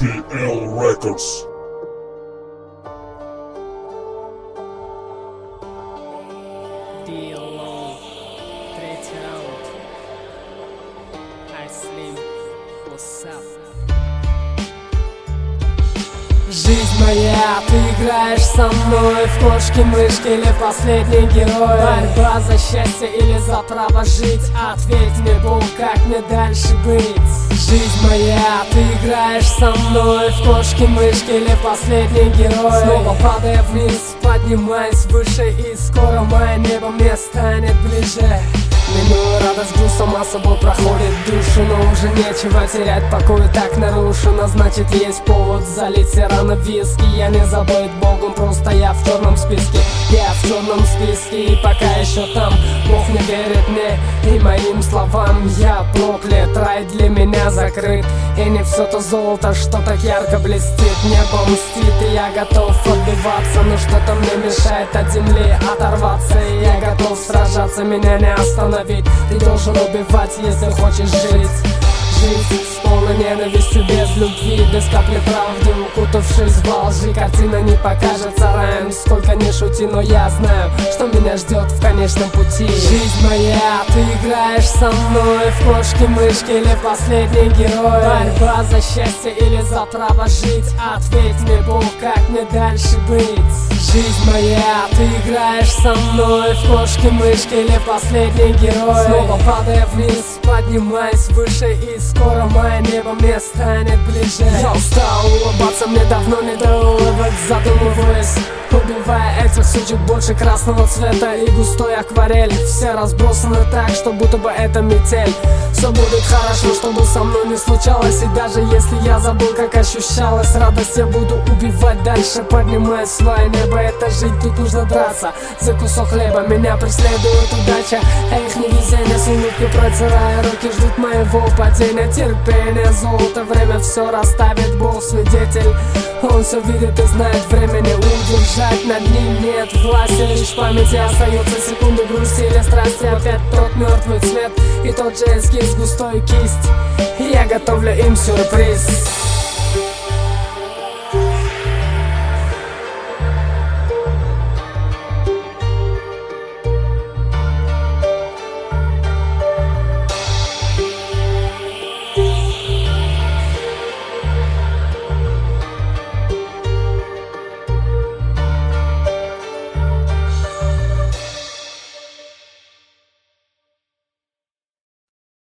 DL Records. DL, третий раунд. Slim, what's up? Жизнь моя, ты играешь со мной в кошки-мышки или последний герой. Борьба за счастье или за право жить? Ответь мне, Бог, как мне дальше быть? Жизнь моя, ты играешь со мной в кошки-мышки или последний герой. Снова падая вниз, поднимаясь выше, и скоро мое небо мне станет ближе. Минуя радость, груз сама собой проходит душу, но уже нечего терять, покой так нарушено. Значит, есть повод залить все рано виски. Я не забыт Богом, просто я в черном списке. Я в черном списке, и пока еще там. Бог не верит мне и моим словам. Я проклят, рай для меня закрыт. И не все то золото, что так ярко блестит. Небо мстит, и я готов отбиваться, но что-то мне мешает от земли оторваться. И я готов сражаться, меня не остановить. Ты должен убивать, если хочешь жить. Жить с полной ненавистью, без любви, без капли правды, укутавшись в лжи. Картина не покажется раем, сколько не шути, но я знаю, что меня ждет в конечном пути. Жизнь моя, ты играешь со мной в кошки-мышки или последний герой. Борьба за счастье или за право жить? Ответь мне, Бог, как мне дальше быть? Жизнь моя, ты играешь со мной в кошки-мышки или последний герой. Снова падая вниз, поднимаясь выше, и скоро мое небо мне станет ближе. Я устал улыбаться, мне давно не до улыбок, задумываясь, убивая этих сучек больше красного цвета и густой акварель. Все разбросаны так, что будто бы это метель. Все будет хорошо, что бы со мной не случалось. И даже если я забыл, как ощущалась радость, я буду убивать дальше, поднимая свое небо. Это жить, тут нужно драться за кусок хлеба. Меня преследует удача, а их невезение с улыбкой протирая руки, ждут моего падения. Терпение, золото, время все расставит, Бог свидетель. Он все видит и знает, времени удержать над ним нет власти. Лишь в памяти остаются секунды грусти или страсти. Опять тот мертвый цвет и тот же эскиз, густой кисть. И я готовлю им сюрприз.